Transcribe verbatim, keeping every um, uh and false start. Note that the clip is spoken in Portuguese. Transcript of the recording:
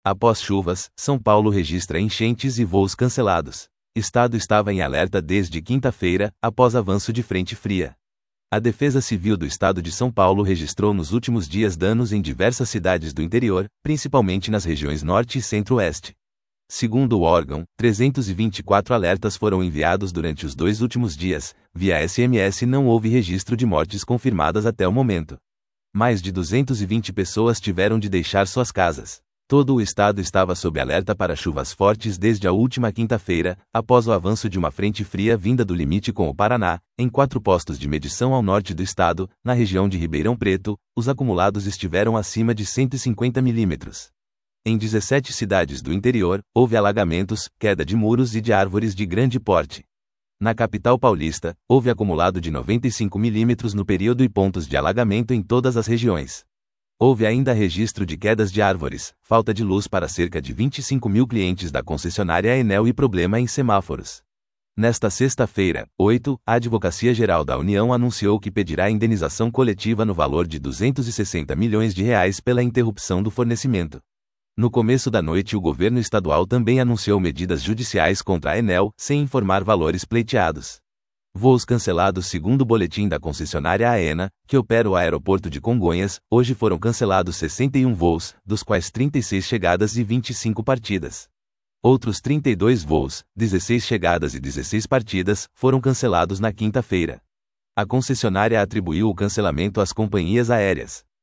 Após chuvas, São Paulo registra enchentes e voos cancelados. Estado estava em alerta desde quinta-feira, após avanço de frente fria. A Defesa Civil do Estado de São Paulo registrou nos últimos dias danos em diversas cidades do interior, principalmente nas regiões Norte e Centro-Oeste. Segundo o órgão, trezentos e vinte e quatro alertas foram enviados durante os dois últimos dias. Via S M S não houve registro de mortes confirmadas até o momento. Mais de duzentas e vinte pessoas tiveram de deixar suas casas. Todo o estado estava sob alerta para chuvas fortes desde a última quinta-feira, após o avanço de uma frente fria vinda do limite com o Paraná. Em quatro postos de medição ao norte do estado, na região de Ribeirão Preto, os acumulados estiveram acima de cento e cinquenta milímetros. Em dezessete cidades do interior, houve alagamentos, queda de muros e de árvores de grande porte. Na capital paulista, houve acumulado de noventa e cinco milímetros no período e pontos de alagamento em todas as regiões. Houve ainda registro de quedas de árvores, falta de luz para cerca de vinte e cinco mil clientes da concessionária Enel e problema em semáforos. Nesta sexta-feira, oito, a Advocacia Geral da União anunciou que pedirá indenização coletiva no valor de duzentos e sessenta milhões de reais pela interrupção do fornecimento. No começo da noite, o governo estadual também anunciou medidas judiciais contra a Enel, sem informar valores pleiteados. Voos cancelados. Segundo o boletim da concessionária AENA, que opera o aeroporto de Congonhas, hoje foram cancelados sessenta e um voos, dos quais trinta e seis chegadas e vinte e cinco partidas. Outros trinta e dois voos, dezesseis chegadas e dezesseis partidas, foram cancelados na quinta-feira. A concessionária atribuiu o cancelamento às companhias aéreas.